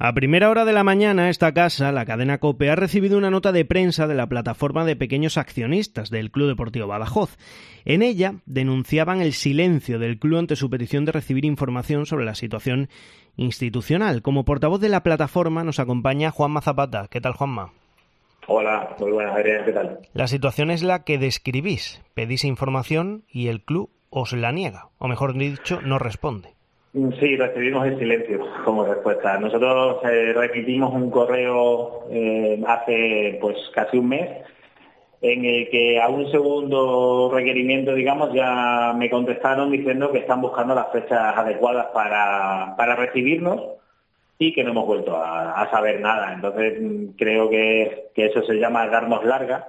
A primera hora de la mañana, esta casa, la cadena COPE, ha recibido una nota de prensa de la plataforma de pequeños accionistas del Club Deportivo Badajoz. En ella denunciaban el silencio del club ante su petición de recibir información sobre la situación institucional. Como portavoz de la plataforma nos acompaña Juanma Zapata. ¿Qué tal, Juanma? Hola, muy buenas, Adrián, ¿qué tal? La situación es la que describís. Pedís información y el club os la niega, o mejor dicho, no responde. Sí, recibimos el silencio como respuesta. Nosotros remitimos un correo hace casi un mes en el que a un segundo requerimiento, digamos, ya me contestaron diciendo que están buscando las fechas adecuadas para recibirnos y que no hemos vuelto a saber nada. Entonces creo que eso se llama darnos larga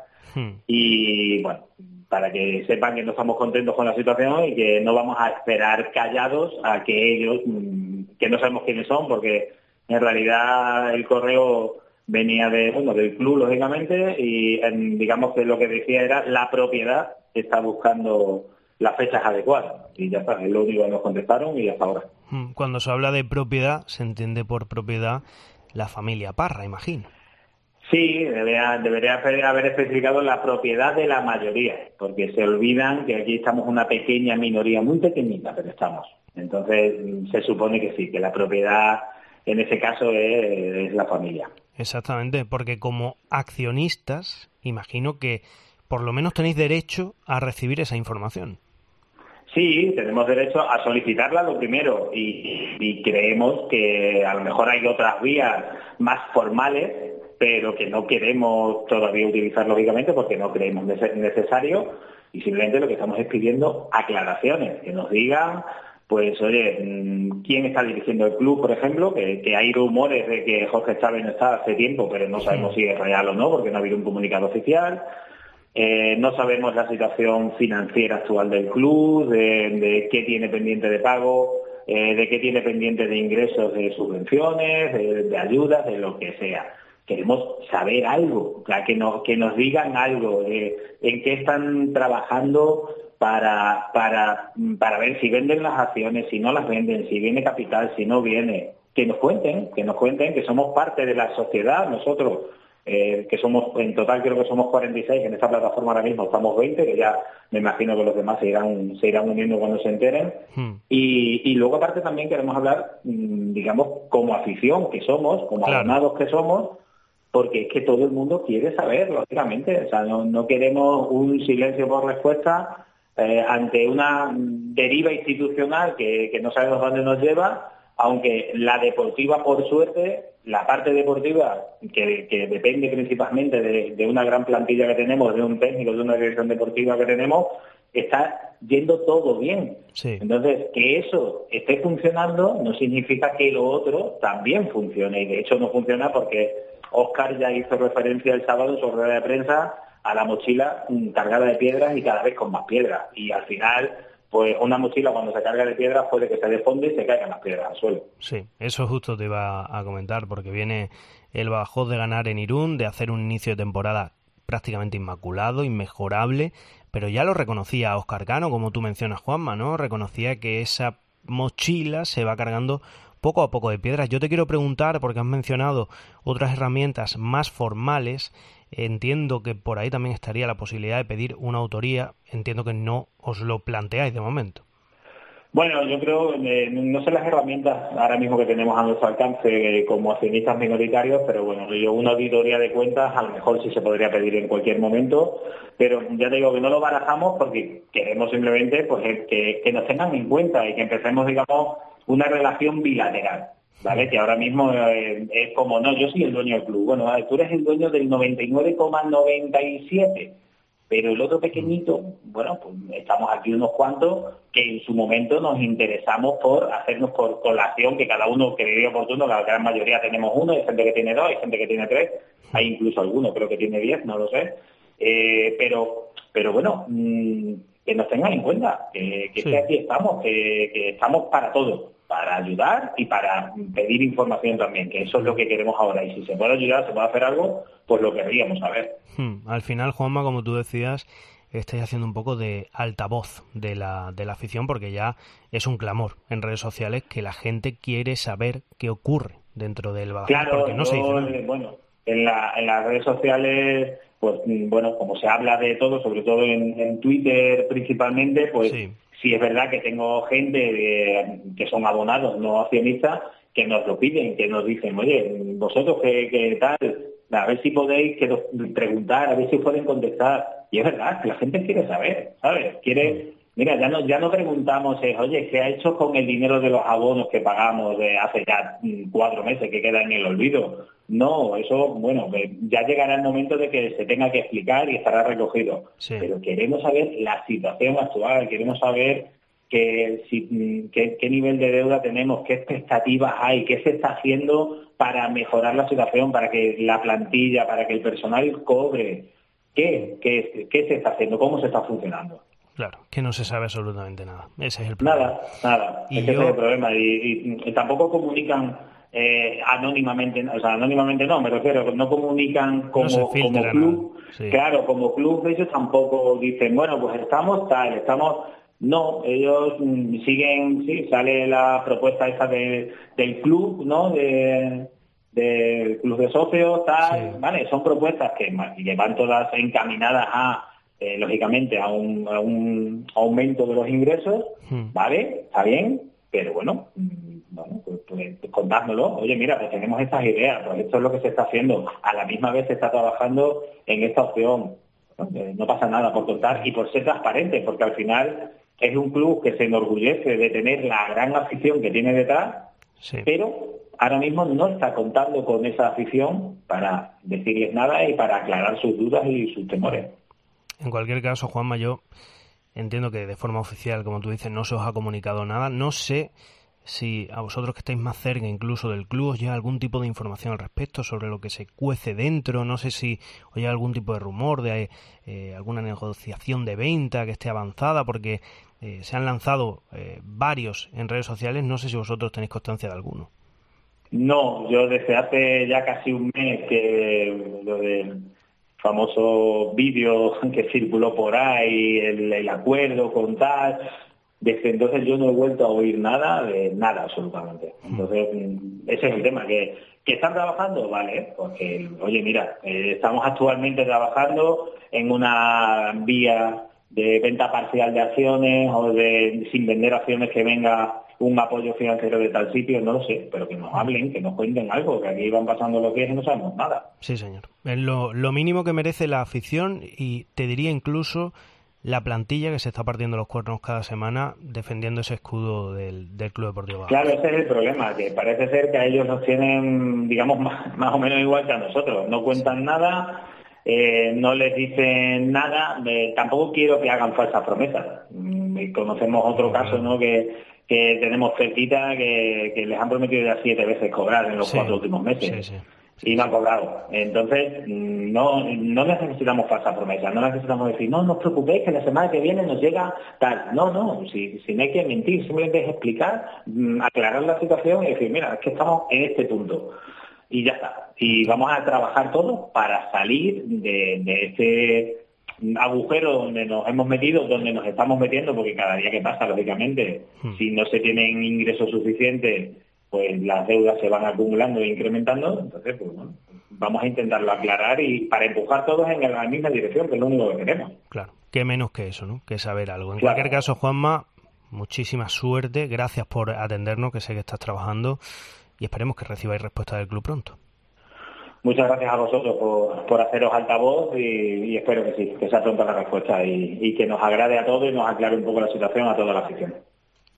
y bueno, para que sepan que no estamos contentos con la situación y que no vamos a esperar callados a que ellos, que no sabemos quiénes son, porque en realidad el correo venía del club, lógicamente, y digamos que lo que decía era la propiedad que está buscando las fechas adecuadas. Y ya está, es lo único que nos contestaron y hasta ahora. Cuando se habla de propiedad, se entiende por propiedad la familia Parra, imagino. Sí, debería haber especificado la propiedad de la mayoría, porque se olvidan que aquí estamos una pequeña minoría, muy pequeñita, pero estamos. Entonces se supone que sí, que la propiedad en ese caso es la familia. Exactamente, porque como accionistas, imagino que por lo menos tenéis derecho a recibir esa información. Sí, tenemos derecho a solicitarla lo primero y creemos que a lo mejor hay otras vías más formales, pero que no queremos todavía utilizar lógicamente porque no creemos necesario y simplemente lo que estamos es pidiendo aclaraciones, que nos digan, pues oye, quién está dirigiendo el club, por ejemplo, que hay rumores de que Jorge Chávez no está hace tiempo, pero no sabemos si es real o no, porque no ha habido un comunicado oficial. No sabemos la situación financiera actual del club, de qué tiene pendiente de pago, de qué tiene pendiente de ingresos de subvenciones, de ayudas, de lo que sea. Queremos saber algo, o sea, que nos digan algo, en qué están trabajando para ver si venden las acciones, si no las venden, si viene capital, si no viene. Que nos cuenten que somos parte de la sociedad, nosotros. Que somos, en total creo que somos 46, en esta plataforma ahora mismo estamos 20, que ya me imagino que los demás se irán uniendo cuando se enteren. Y luego aparte también queremos hablar, digamos, como afición que somos, como abonados que somos, porque es que todo el mundo quiere saber, lógicamente. O sea, no queremos un silencio por respuesta ante una deriva institucional que no sabemos dónde nos lleva, aunque la deportiva, por suerte, la parte deportiva, que depende principalmente de una gran plantilla que tenemos, de un técnico, de una dirección deportiva que tenemos, está yendo todo bien. Sí. Entonces, que eso esté funcionando no significa que lo otro también funcione. Y de hecho no funciona porque Óscar ya hizo referencia el sábado en su rueda de prensa a la mochila cargada de piedras y cada vez con más piedras. Y al final, pues una mochila cuando se carga de piedras puede que se desfonde y se caigan las piedras al suelo. Sí, eso justo te iba a comentar, porque viene el Badajoz de ganar en Irún, de hacer un inicio de temporada prácticamente inmaculado, inmejorable, pero ya lo reconocía Óscar Cano, como tú mencionas, Juanma, ¿no? Reconocía que esa mochila se va cargando poco a poco de piedras. Yo te quiero preguntar, porque has mencionado otras herramientas más formales, entiendo que por ahí también estaría la posibilidad de pedir una autoría, entiendo que no os lo planteáis de momento. Bueno, yo creo, no sé las herramientas ahora mismo que tenemos a nuestro alcance como accionistas minoritarios, pero bueno, una auditoría de cuentas a lo mejor sí se podría pedir en cualquier momento, pero ya te digo que no lo barajamos porque queremos simplemente pues que nos tengan en cuenta y que empecemos, digamos, una relación bilateral, ¿vale? Que ahora mismo es como, no, yo soy el dueño del club, bueno, tú eres el dueño del 99,97%. Pero el otro pequeñito, bueno, pues estamos aquí unos cuantos que en su momento nos interesamos por hacernos con la acción que cada uno creería oportuno, la gran mayoría tenemos uno, hay gente que tiene 2, hay gente que tiene 3, hay incluso alguno, creo que tiene 10, no lo sé. Pero bueno, que nos tengan en cuenta, que aquí estamos, que estamos para todo, para ayudar y para pedir información también, que eso es lo que queremos ahora. Y si se puede ayudar, se puede hacer algo, pues lo querríamos saber. Al final, Juanma, como tú decías, estáis haciendo un poco de altavoz de la afición, porque ya es un clamor en redes sociales que la gente quiere saber qué ocurre dentro del Badajoz, Claro, porque no se dice nada. bueno, en las redes sociales, pues bueno, como se habla de todo, sobre todo en Twitter principalmente, pues sí es verdad que tengo gente que son abonados, no accionistas, que nos lo piden, que nos dicen, oye, vosotros qué tal, a ver si podéis preguntar, a ver si pueden contestar. Y es verdad, que la gente quiere saber, ¿sabes? Mira, ya no preguntamos, oye, ¿qué ha hecho con el dinero de los abonos que pagamos de hace ya 4 meses que queda en el olvido? No, eso, bueno, ya llegará el momento de que se tenga que explicar y estará recogido. Sí. Pero queremos saber la situación actual, queremos saber qué nivel de deuda tenemos, qué expectativas hay, qué se está haciendo para mejorar la situación, para que la plantilla, para que el personal cobre. ¿Qué se está haciendo? ¿Cómo se está funcionando? Claro, que no se sabe absolutamente nada. Ese es el problema. Nada. Ese es el problema. Y tampoco comunican anónimamente, o sea, anónimamente no, me refiero, no comunican como club. Sí. Claro, como club ellos tampoco dicen, bueno, pues estamos. No, ellos siguen, sí, sale la propuesta esa del club, ¿no? Del club de socios, tal, sí. Vale, son propuestas que van todas encaminadas lógicamente a un aumento de los ingresos, ¿vale? Está bien, pero bueno, pues contádnoslo. Oye, mira, pues tenemos estas ideas, pues esto es lo que se está haciendo. A la misma vez se está trabajando en esta opción. No pasa nada por contar y por ser transparente, porque al final es un club que se enorgullece de tener la gran afición que tiene detrás, sí. Pero ahora mismo no está contando con esa afición para decirles nada y para aclarar sus dudas y sus temores. En cualquier caso, Juanma, yo entiendo que de forma oficial, como tú dices, no se os ha comunicado nada. No sé si a vosotros que estáis más cerca incluso del club os llega algún tipo de información al respecto sobre lo que se cuece dentro. No sé si os llega algún tipo de rumor de alguna negociación de venta que esté avanzada, porque se han lanzado varios en redes sociales. No sé si vosotros tenéis constancia de alguno. No, yo desde hace ya casi un mes que lo del famoso vídeo que circuló por ahí, el acuerdo con tal, desde entonces yo no he vuelto a oír nada de nada absolutamente. Entonces ese es el tema, que están trabajando, vale, porque oye, mira, estamos actualmente trabajando en una vía de venta parcial de acciones o de sin vender acciones que venga un apoyo financiero de tal sitio, no lo sé, pero que nos hablen, que nos cuenten algo, que aquí van pasando los días y no sabemos nada. Sí, señor. Es lo mínimo que merece la afición y te diría incluso la plantilla que se está partiendo los cuernos cada semana defendiendo ese escudo del Club Deportivo Badajoz. Claro, ese es el problema, que parece ser que a ellos nos tienen, digamos, más o menos igual que a nosotros. No cuentan nada, no les dicen nada, tampoco quiero que hagan falsas promesas. Conocemos otro caso, ¿no?, que tenemos cerquita que les han prometido ya 7 veces cobrar en los 4 últimos meses y no han cobrado. Entonces no necesitamos falsas promesas, no necesitamos decir no os preocupéis que la semana que viene nos llega tal. No, si no hay que mentir, simplemente es explicar, aclarar la situación y decir mira, es que estamos en este punto y ya está, y vamos a trabajar todos para salir de este agujero donde nos hemos metido, donde nos estamos metiendo, porque cada día que pasa, lógicamente, si no se tienen ingresos suficientes, pues las deudas se van acumulando e incrementando. Entonces, pues bueno, vamos a intentarlo aclarar y para empujar todos en la misma dirección, que es lo único que queremos. Claro, qué menos que eso, ¿no?, que saber algo. En cualquier caso, Juanma, muchísima suerte, gracias por atendernos, que sé que estás trabajando, y esperemos que recibáis respuesta del club pronto. Muchas gracias a vosotros por haceros altavoz y espero que sí, que sea pronta la respuesta y que nos agrade a todos y nos aclare un poco la situación a toda la afición.